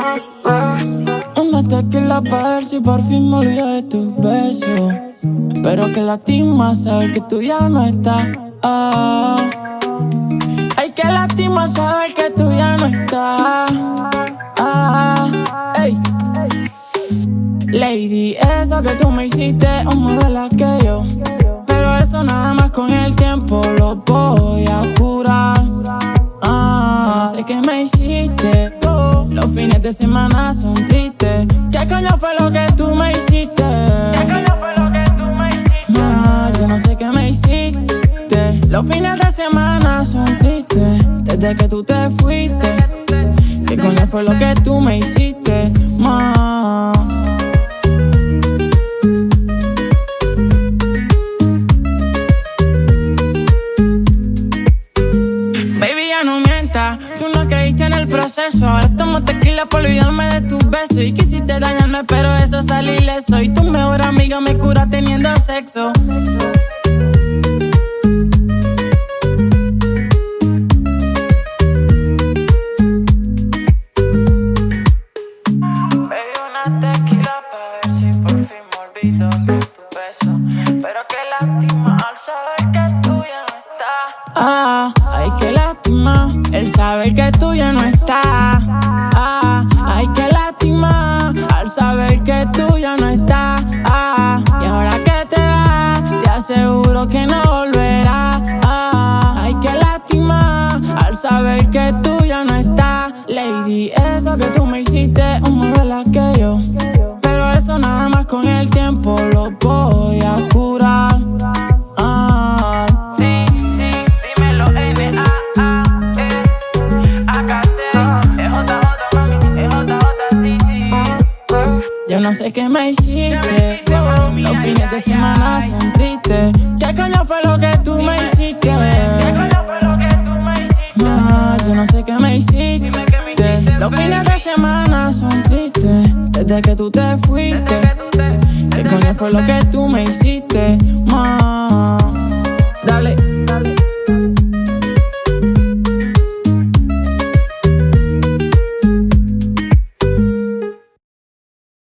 Una tequila pa' ver si por fin me olvido de tus besos. Pero que lastima saber que tú ya no estás. Ay, que lastima saber que tú ya no estás. Ey. Lady, eso que tú me hiciste es más de que yo. Pero eso nada más con el tiempo lo voy a curar. No sé qué me hiciste. Los fines de semana son tristes. ¿Qué coño fue lo que tú me hiciste? Yo no sé qué me hiciste. Los fines de semana son tristes. Desde que tú te fuiste. ¿Qué coño fue lo que tú me hiciste, ma? Baby, ya no mientas. Tú no creíste en el proceso. Ahora tomo tequila por olvidarme de tus besos. Y quisiste dañarme, pero eso salí ileso. Y tu mejor amiga me cura teniendo sexo. Ay, qué lástima el saber que tú ya no estás. Ay, qué lástima al saber que tú ya no estás. Y ahora que te vas, te aseguro que no volverás. Ay, qué lástima al saber que tú ya no estás. Lady, eso que tú me hiciste es más de que yo. Pero eso nada más con el tiempo lo voy a curar. Yo no sé qué me hiciste. Los fines de semana son tristes. ¿Qué coño fue lo que tú me hiciste? Yo no sé qué me hiciste. Los fines de semana son tristes. Desde que tú te fuiste. ¿Qué coño fue lo que tú me hiciste, ma? Dale.